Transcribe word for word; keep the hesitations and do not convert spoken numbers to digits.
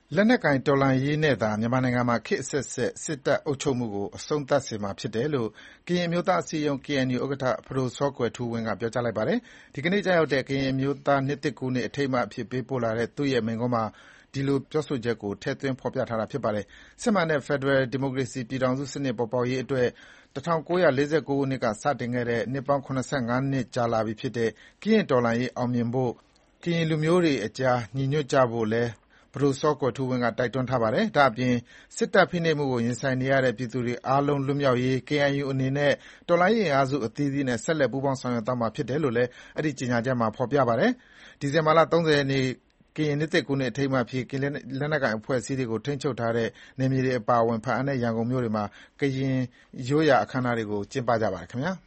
လက်နက်ကိုင်တော်လှန်ရေးနဲ့သာမြန်မာနိုင်ငံမှာခေတ်အဆက်ဆက် စစ်တပ်အုပ်ချုပ်မှုကိုအဆုံးသတ်စေမှာဖြစ်တယ်လို့ကရင်အမျိုးသားအစည်းအရုံး ကေအန်ယူ ဥက္ကဋ္ဌ ပဒိုစောကွယ်ထူးဝင်းကပြောကြားလိုက်ပါတယ်။ဒီကနေ့ကျရောက်တဲ့ကရင်အမျိုးသားနှစ်သစ်ကူးနေ့အထိမ်းအမှတ်အဖြစ်ပေးပို့လာတဲ့သူ့ရဲ့မိန့်ခွန်းမှာဒီပြောဆိုချက်ကိုထည့်သွင်းဖော်ပြထားတာဖြစ်ပါတယ်။စစ်မှန်တဲ့ဖက်ဒရယ်ဒီမိုကရေစီပြည်ထောင်စုစနစ်ပေါ်ပေါက်ရေးအတွက်၁၉၄၉ ခုနှစ်ကစတင်ခဲ့တဲ့နှစ်ပေါင်း ၇၅ နှစ်ကြာလာပြီဖြစ်တဲ့ကရင့်တော်လှန်ရေးအောင်မြင်ဖို့ကရင်လူမျိုးတွေအကြားညီညွတ်ကြဖို့လည်းပဒိုစောကွယ်ထူးဝင်းကတိုက်တွန်းထားပါတယ်။ဒါ့အပြင်စစ်တပ်ဖိနှိပ်မှုကိုရင်ဆိုင်နေရတဲ့ပြည်သူတွေအားလုံးလွတ်မြောက်ရေး ကေအန်ယူ အနေနဲ့တော်လှန်ရေးအင်အားစုအသီးသီးနဲ့ဆက်လက်ပူးပေါင်းဆောင်ရွက်သွားမှာဖြစ်တယ်လို့လည်းအဲဒီကြေညာချက်မှာဖော်ပြပါတယ်။ဒီဇင်ဘာလ ၃၀ ရက်နေ့ကရင်နှစ်သစ်ကူးနေ့အထိမ်းအမှတ်အဖြစ်ကရင်လက်နက်ကိုင်အဖွဲ့အစည်းတွေကိုထိန်းချုပ်ထားတဲ့နယ်မြေတွေအပါအဝင်ဘားအံနဲ့ရန်ကုန်မြို့တွေမှာကရင်ရိုးရာအခမ်းအနားတွေကျင်းပကြပါတယ်ခင်ဗျာ